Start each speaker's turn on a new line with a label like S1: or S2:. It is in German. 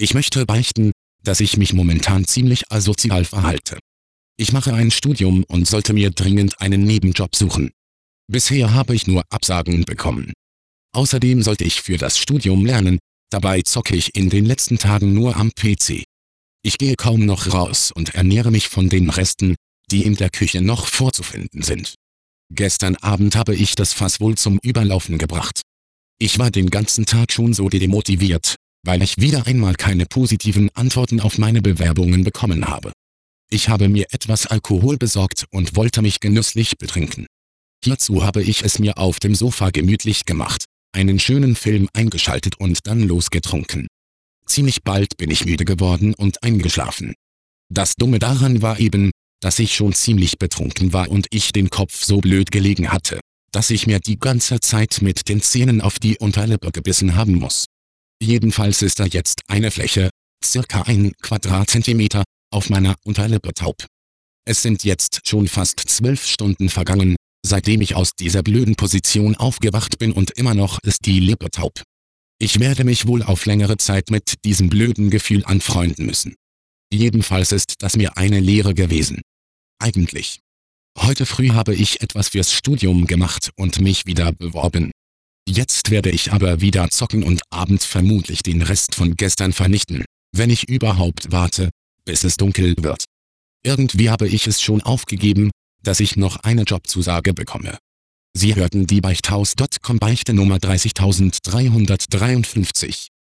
S1: Ich möchte beichten, dass ich mich momentan ziemlich asozial verhalte. Ich mache ein Studium und sollte mir dringend einen Nebenjob suchen. Bisher habe ich nur Absagen bekommen. Außerdem sollte ich für das Studium lernen, dabei zocke ich in den letzten Tagen nur am PC. Ich gehe kaum noch raus und ernähre mich von den Resten, die in der Küche noch vorzufinden sind. Gestern Abend habe ich das Fass wohl zum Überlaufen gebracht. Ich war den ganzen Tag schon so demotiviert, weil ich wieder einmal keine positiven Antworten auf meine Bewerbungen bekommen habe. Ich habe mir etwas Alkohol besorgt und wollte mich genüsslich betrinken. Hierzu habe ich es mir auf dem Sofa gemütlich gemacht, einen schönen Film eingeschaltet und dann losgetrunken. Ziemlich bald bin ich müde geworden und eingeschlafen. Das Dumme daran war eben, dass ich schon ziemlich betrunken war und ich den Kopf so blöd gelegen hatte, dass ich mir die ganze Zeit mit den Zähnen auf die Unterlippe gebissen haben muss. Jedenfalls ist da jetzt eine Fläche, circa 1 Quadratzentimeter, auf meiner Unterlippe taub. Es sind jetzt schon fast 12 Stunden vergangen, seitdem ich aus dieser blöden Position aufgewacht bin und immer noch ist die Lippe taub. Ich werde mich wohl auf längere Zeit mit diesem blöden Gefühl anfreunden müssen. Jedenfalls ist das mir eine Lehre gewesen. Eigentlich. Heute früh habe ich etwas fürs Studium gemacht und mich wieder beworben. Jetzt werde ich aber wieder zocken und abends vermutlich den Rest von gestern vernichten, wenn ich überhaupt warte, bis es dunkel wird. Irgendwie habe ich es schon aufgegeben, dass ich noch eine Jobzusage bekomme. Sie hörten die Beichthaus.com Beichte Nummer 30353.